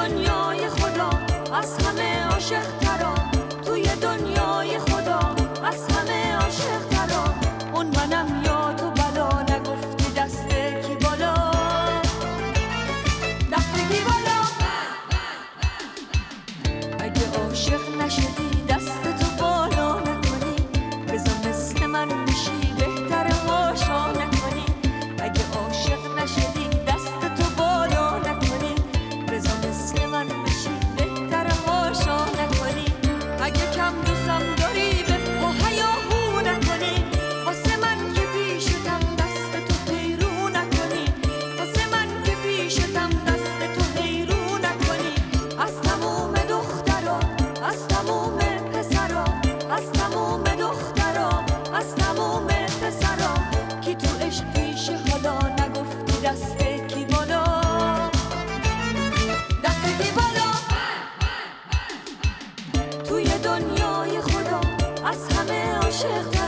دنیای خدا از همه عاشق ترام، توی دنیای خدا از همه عاشق ترام. اون منم یا تو بلا، نگفتی دست کی بالا، دست کی بالا. اگه عاشق نشدی دست تو بالا نکنی، بذار مثل من بشی بهتر هاشا نکنی. اگه عاشق نشدی دست تو بالا نکنی، بذار مثل من بشی بهتر هاشا نکنی. اگه کم دوستم داری به پا هیاهو نکنی، واسه من که پیشتم دست تو پیرو نکنی، واسه من که پیشتم دست تو پیرو نکنی. از تموم دخترا، از تموم پسرا، از تموم دخترا، از تموم پسرا، کی تو عشق پیش حالا نگفتی دست کی بالا، دست کی بالا. توی دنیای خدا از همه عاشق